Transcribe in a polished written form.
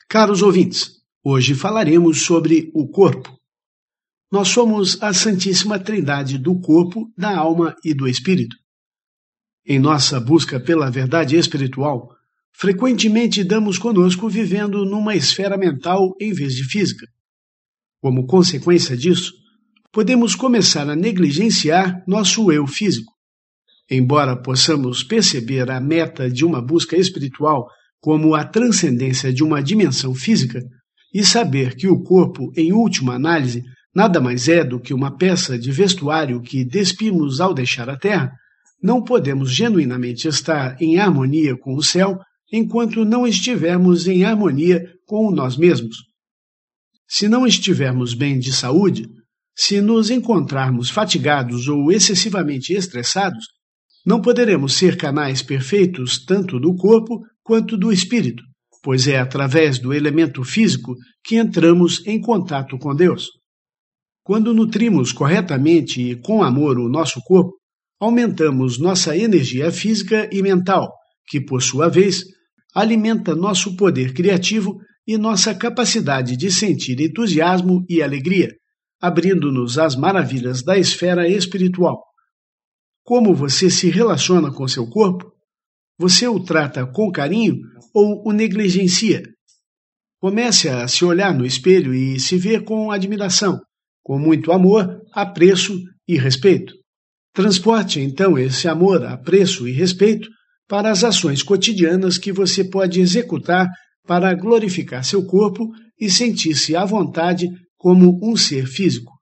Caros ouvintes, hoje falaremos sobre o corpo. Nós somos a Santíssima Trindade do corpo, da alma e do espírito. Em nossa busca pela verdade espiritual, frequentemente damos conosco vivendo numa esfera mental em vez de física. Como consequência disso, podemos começar a negligenciar nosso eu físico. Embora possamos perceber a meta de uma busca espiritual como a transcendência de uma dimensão física, e saber que o corpo, em última análise, nada mais é do que uma peça de vestuário que despimos ao deixar a Terra, não podemos genuinamente estar em harmonia com o céu enquanto não estivermos em harmonia com nós mesmos. Se não estivermos bem de saúde, se nos encontrarmos fatigados ou excessivamente estressados, não poderemos ser canais perfeitos tanto do corpo quanto do espírito, pois é através do elemento físico que entramos em contato com Deus. Quando nutrimos corretamente e com amor o nosso corpo, aumentamos nossa energia física e mental, que, por sua vez, alimenta nosso poder criativo e nossa capacidade de sentir entusiasmo e alegria, abrindo-nos às maravilhas da esfera espiritual. Como você se relaciona com seu corpo? Você o trata com carinho ou o negligencia? Comece a se olhar no espelho e se ver com admiração, com muito amor, apreço e respeito. Transporte então esse amor, apreço e respeito para as ações cotidianas que você pode executar para glorificar seu corpo e sentir-se à vontade como um ser físico.